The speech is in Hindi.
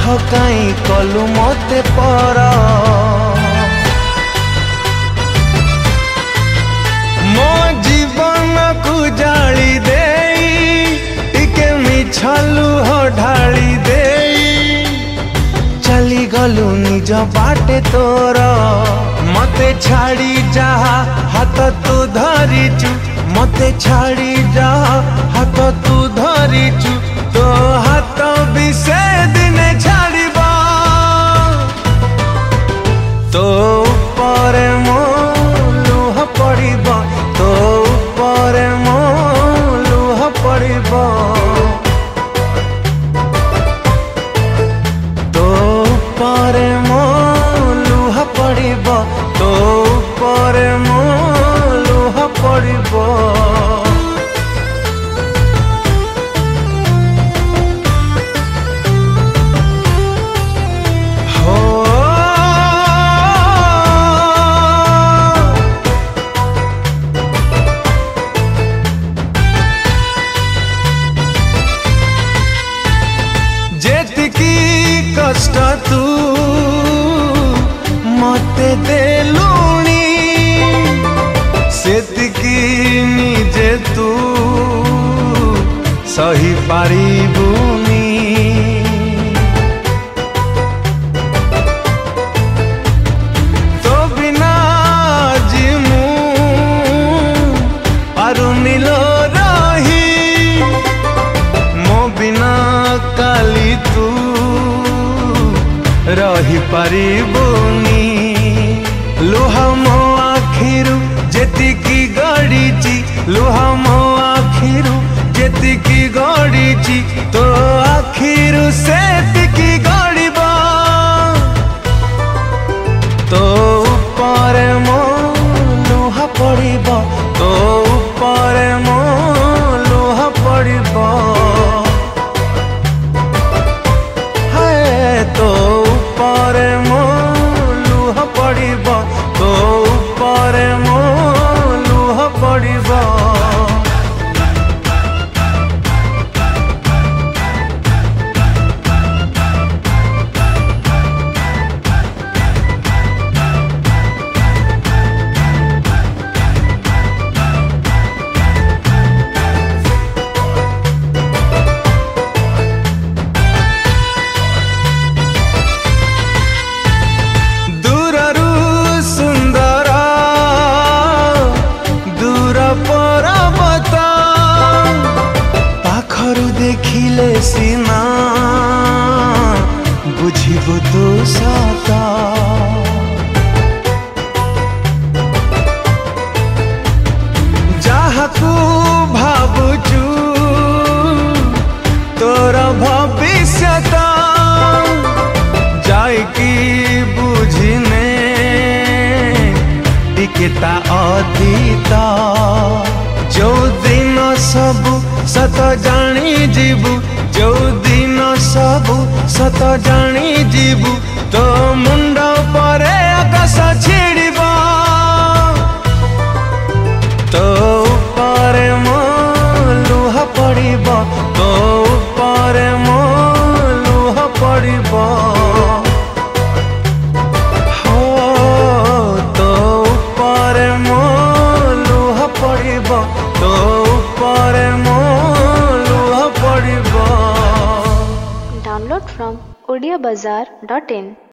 काई कलु मते पर मो जीवन को जाली देई टिके मिछलु हो ढाली देई चली गलु निज बाटे तोर मते छाड़ी जहा हाथ तू धरिचु मते छाड़ी जहा हाथ तू धरिचु तो हाथ भी से दिने छाड़िबा तो ऊपर मो लुह पड़िबा तो ऊपर मो लुह पड़िबा तो ऊपर मो लुह पड़िबा तो ऊपर मो लुह पड़िबा कष्ट तू मते देलुणी सेतिकी निजे तू सही पारिबुनी तो बिना जिमु पारुनी लो रही मो बिना काली तू रही पारिबुनी लुह मो आखिरु जेतिकी गड़ीची लुह मो आखिरु जेतिकी गड़ीची तो आखिरु सेतिकी गड़ीबा तो ऊपर मो लुह पड़िबा तो ऊपर मो लुह पड़िबा तो ऊपर मो लुह पड़िबा तो ऊपर मो लुह पड़िबा देखिले सीना बुझिबु तू सता जाहाकू भाबुचु तोर भविष्यता जाइकी बुझिने टिकेता अतीता जो दिन सबु सत जानी जीवु जो दिन सबु सत जानी जीवु तो मुंड परे आकाश छिड़िबा तो ऊपर मो लुह पड़िबा तो ऊपर मो लुह पड़िबा हो तो ऊपर मो लुह पड़िबा तो ऊपर मो Download from odiabazaar.in